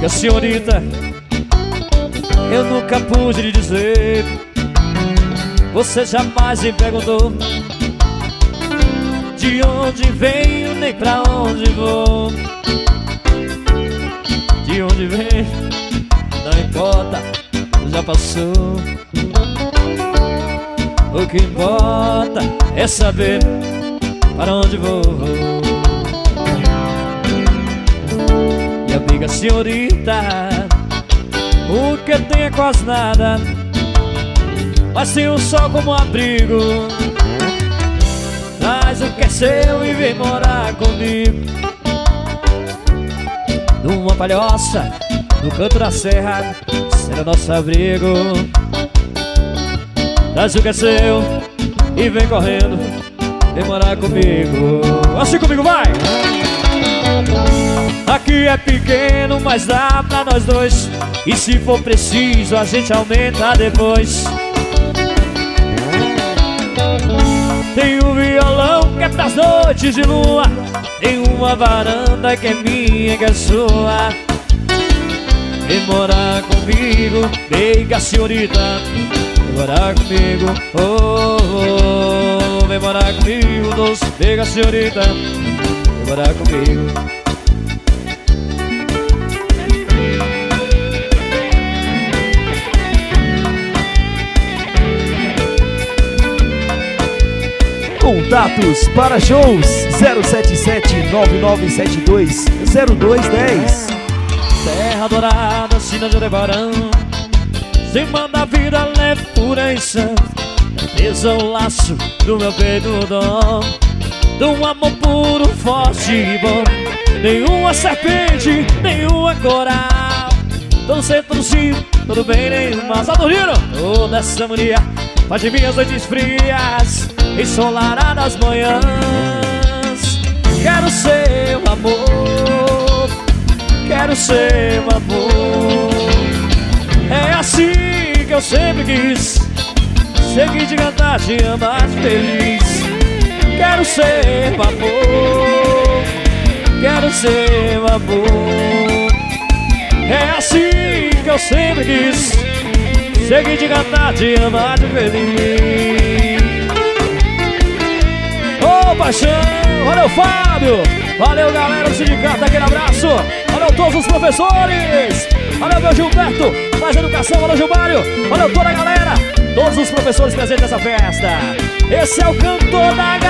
senhorita, eu nunca pude lhe dizer. Você jamais me perguntou de onde venho, nem pra onde vou. De onde venho, não importa, já passou. O que importa é saber para onde vou. E amiga senhorita, o que tem é quase nada, mas tem o sol como abrigo. Traz o que é seu e vem morar comigo. Numa palhoça, no canto da serra, será nosso abrigo. Traz o que é seu e vem correndo, vem morar comigo. Assim comigo, vai! Aqui é pequeno, mas dá pra nós dois, e se for preciso a gente aumenta depois. Tem um violão que é pras noites de lua, tem uma varanda que é minha, que é sua. Vem morar comigo, nega senhorita, vem morar comigo, oh, oh, vem morar comigo, doce, nega senhorita, vem morar comigo. Contatos para shows 077-9972-0210. Terra dourada, sina de Orebarão, sem manda a vida leve, pura e sã. Pesa o laço do meu peito, dom de um amor puro, forte e bom. Nenhuma serpente, nenhuma coral, todo centrozinho, tudo bem, nenhuma. Só dormiram? Toda essa harmonia faz de minhas noites frias ensolaradas manhãs. Quero seu amor, quero seu amor. É assim que eu sempre quis, seguir de cantar, te amar, te feliz. Quero seu amor, quero seu amor. É assim que eu sempre quis, seguir de cantar, te amar, te feliz. Ô paixão, valeu Fábio, valeu galera do sindicato, aquele abraço. Valeu todos os professores, valeu meu Gilberto, mais educação, valeu Gilmário, valeu toda a galera, todos os professores presentes nessa festa. Esse é o cantor da galera.